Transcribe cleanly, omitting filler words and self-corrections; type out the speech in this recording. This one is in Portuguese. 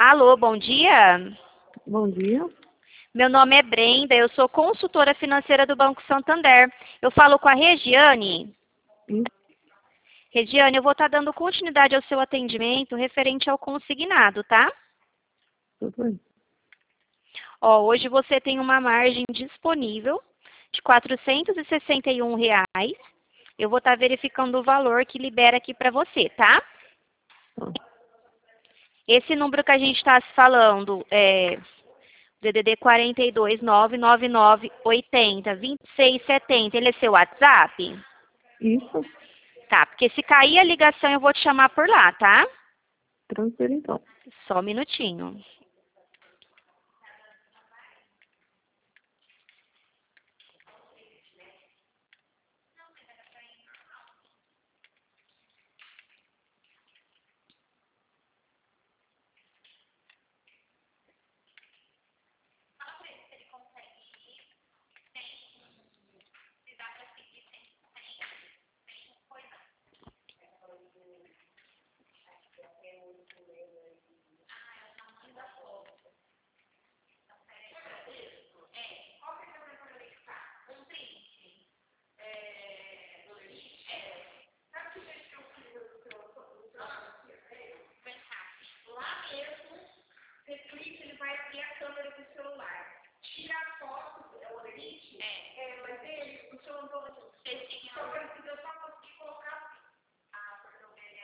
Alô, bom dia. Bom dia. Meu nome é Brenda, eu sou consultora financeira do Banco Santander. Eu falo com a Regiane. Sim, Regiane, eu vou estar dando continuidade ao seu atendimento referente ao consignado, tá? tudo bem. Ó, hoje você tem uma margem disponível de R$ 461. Eu vou estar verificando o valor que libera aqui para você, tá? Tá. Esse número que a gente está se falando é DDD 42 999 80 26 70. Ele é seu WhatsApp? Isso, Tá, porque se cair a ligação eu vou te chamar por lá, tá? tranquilo então. Só um minutinho.